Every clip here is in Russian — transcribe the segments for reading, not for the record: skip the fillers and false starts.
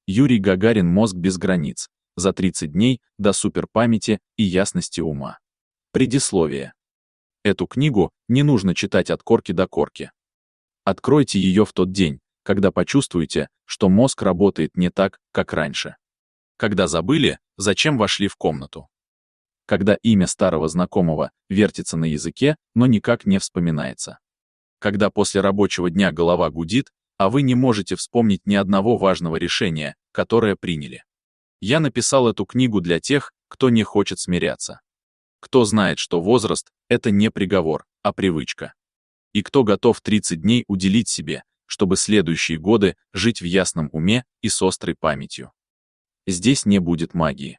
Юрий Гагарин «Мозг без границ. За 30 дней до суперпамяти и ясности ума». Предисловие. Эту книгу не нужно читать от корки до корки. Откройте ее в тот день, когда почувствуете, что мозг работает не так, как раньше. Когда забыли, зачем вошли в комнату. Когда имя старого знакомого вертится на языке, но никак не вспоминается. Когда после рабочего дня голова гудит, а вы не можете вспомнить ни одного важного решения, которое приняли. Я написал эту книгу для тех, кто не хочет смиряться. Кто знает, что возраст — это не приговор, а привычка. И кто готов 30 дней уделить себе, чтобы следующие годы жить в ясном уме и с острой памятью. Здесь не будет магии.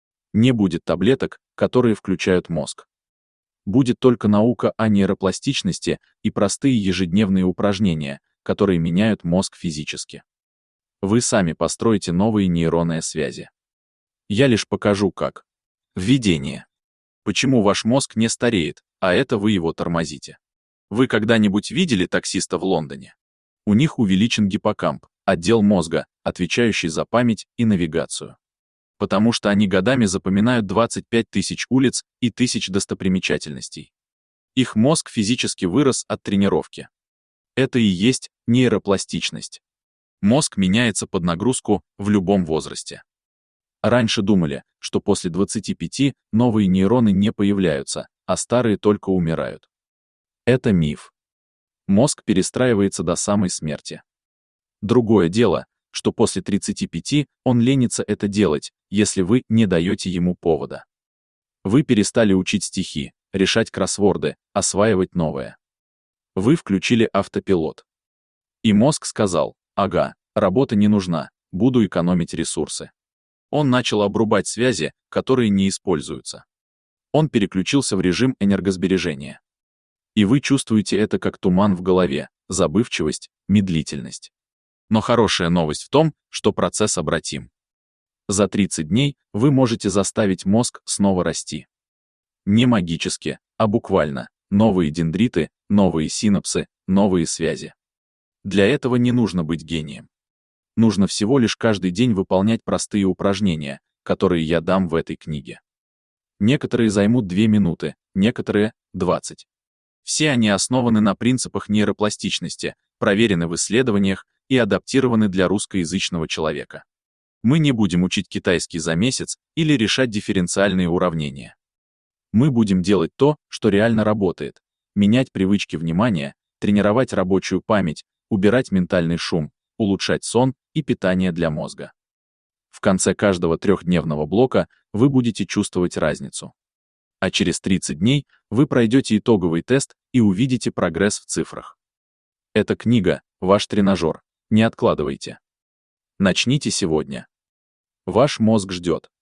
Не будет таблеток, которые включают мозг. Будет только наука о нейропластичности и простые ежедневные упражнения, которые меняют мозг физически. Вы сами построите новые нейронные связи. Я лишь покажу как. Введение. Почему ваш мозг не стареет, а это вы его тормозите? Вы когда-нибудь видели таксиста в Лондоне? У них увеличен гиппокамп, отдел мозга, отвечающий за память и навигацию. Потому что они годами запоминают 25 тысяч улиц и 1000 достопримечательностей. Их мозг физически вырос от тренировки. Это и есть нейропластичность. Мозг меняется под нагрузку в любом возрасте. Раньше думали, что после 25 новые нейроны не появляются, а старые только умирают. Это миф. Мозг перестраивается до самой смерти. Другое дело, что после 35 он ленится это делать, если вы не даете ему повода. Вы перестали учить стихи, решать кроссворды, осваивать новое. Вы включили автопилот. И мозг сказал: ага, работа не нужна, буду экономить ресурсы. Он начал обрубать связи, которые не используются. Он переключился в режим энергосбережения. И вы чувствуете это как туман в голове, забывчивость, медлительность. Но хорошая новость в том, что процесс обратим. За 30 дней вы можете заставить мозг снова расти. Не магически, а буквально. Новые дендриты, новые синапсы, новые связи. Для этого не нужно быть гением. Нужно всего лишь каждый день выполнять простые упражнения, которые я дам в этой книге. Некоторые займут 2 минуты, некоторые — 20. Все они основаны на принципах нейропластичности, проверены в исследованиях и адаптированы для русскоязычного человека. Мы не будем учить китайский за месяц или решать дифференциальные уравнения. Мы будем делать то, что реально работает, менять привычки внимания, тренировать рабочую память, убирать ментальный шум, улучшать сон и питание для мозга. В конце каждого 3-дневного блока вы будете чувствовать разницу. А через 30 дней вы пройдете итоговый тест и увидите прогресс в цифрах. Эта книга — ваш тренажер, не откладывайте. Начните сегодня. Ваш мозг ждет.